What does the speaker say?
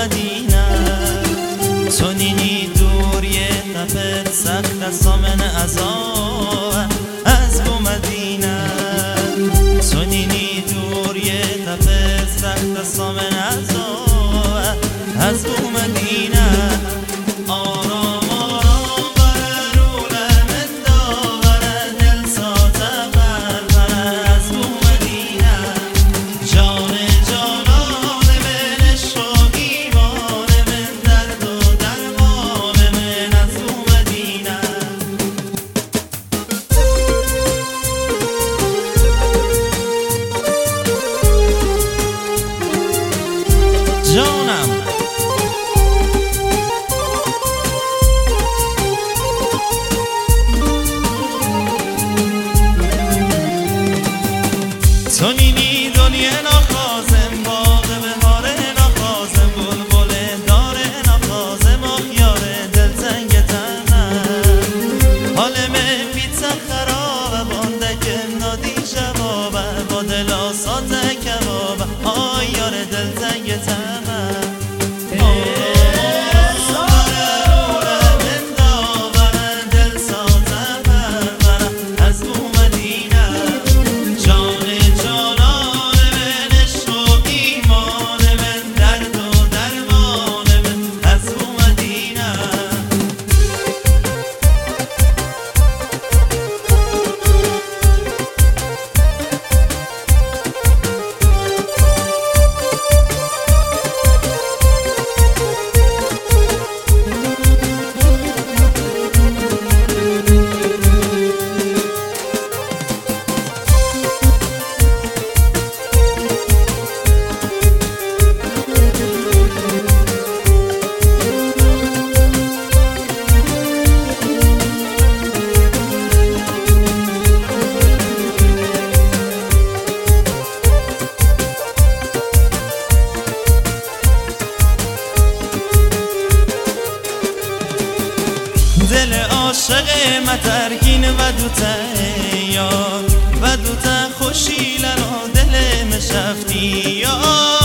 مدینه سنینی دور یه تفر سخت سامن ازا از بو مدینه سنینی دور یه تفر سخت سامن ازا از بو مدینه آرام آرام برونه من داوره دل سازه بربره از بو مدینه جان جانان من عشق و ایمان من درد و درمان من از بو مدینه جانم سنینی دنیا نخوازم باغ بهاره نخوازم بلبل داره نخوازم آخیاره دل زنگ تنم حال من پیتزا خرابه بانده که نادی جوابه با دل آسات کبابه آی یاره دل زنگ تنم دل عاشق مترگین و دوته یار و دوته خوشی لرا دل مشفتی یار